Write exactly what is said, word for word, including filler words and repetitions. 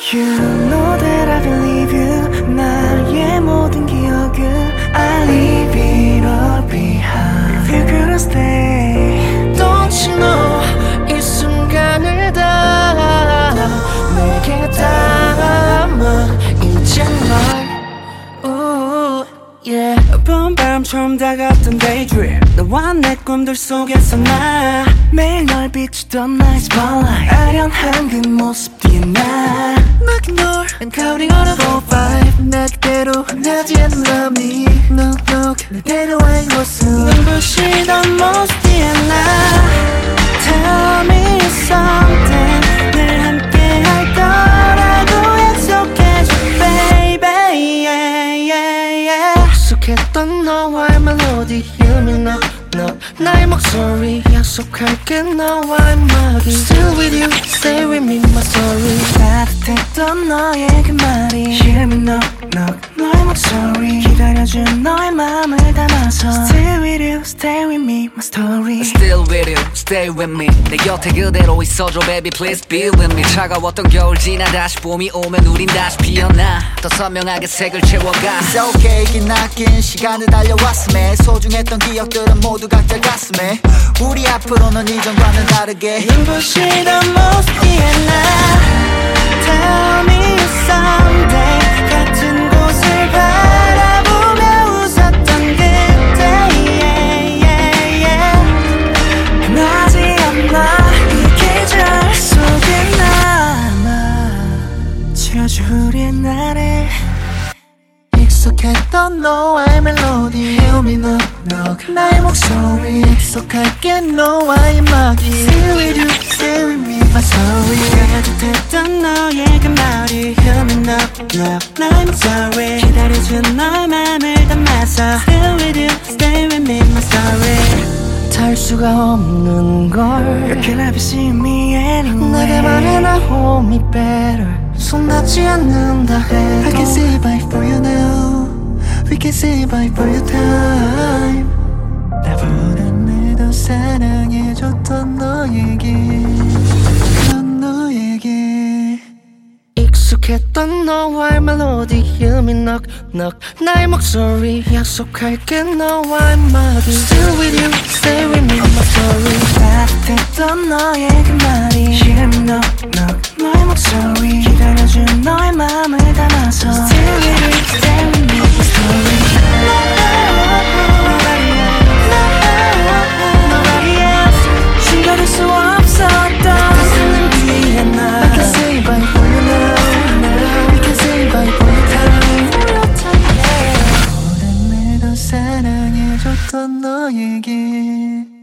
You know that I believe you. 나의 모든 기억을 I leave it all behind. If you couldn't stay, don't you know 이 순간을 다 내게 담아 이제 말 Ooh, yeah. 봄바람처럼 다가왔던 daydream. 너와 내 꿈들 속에서 나 매일 널 비추던 night spotlight. 아련한 그 모습 뒤에 나 막 널 and counting on a four five. 나 그대로 나지 않는 love me. Look look 내 데려와인 곳은 눈부시던 모습 뒤에 나 Tell me something. 늘 함께 할 거라고 약속해줘 baby yeah, yeah, yeah. 약속했던 너와의 멜로디 Hear me knock knock 나의 목소리 약속할게 너와의 음악이 Still with you stay with me my story 따뜻했던 너의 그 말이 Hear me knock knock 너의 목소리 기다려준 너의 마음을 담아서 Still with you stay with me my story Still with you stay with me 내 곁에 그대로 있어줘 baby please be with me 차가웠던 겨울 지나 다시 봄이 오면 우린 다시 피어나 더 선명하게 색을 채워가 It's okay 기나긴 시간을 달려왔음에 소중했던 기억들은 모두 각자 가슴에 우리 앞으로는 이전과는 다르게 눈부시던 모습 뒤에 나 Tell me someday 같은 곳을 바라보며 웃었던 그때 yeah, yeah, yeah. 변하지 않아 이 계절 속에 남아 지워줘 우리의 날에 익숙했던 너와의 멜로디 Hear me knock knock 나의 목소리 약속할게 너와의 음악이 Stay with you, stay with me my story 따뜻했던 너의 그 말이 Hear me knock knock 나의 목소리 기다려준 너의 맘을 담아서 Stay with you, stay with me my story 달 수가 없는 걸 How can I be seeing me anyway 내게 말해 나 hold me better 손 닿지 않는다 해도 I can say bye for you now We can say bye for your time 나보다 더 사랑해줬던 너에게 그런 너에게 익숙했던 너와의 멜로디 Hear me knock knock 나의 목소리 약속할게 너와의 음악이 Still with you stay with me my story 따뜻했던 너의 그 말이 Hear me knock knock 너의 목소리 기다려준 너의 마음을 담아서 Still with you stay with me my story Nobody else 숨겨둘 수 없었던 가슴을 위해 나 I can say bye for you now We can say bye for your time 오랜 내도 사랑해줬던 너에게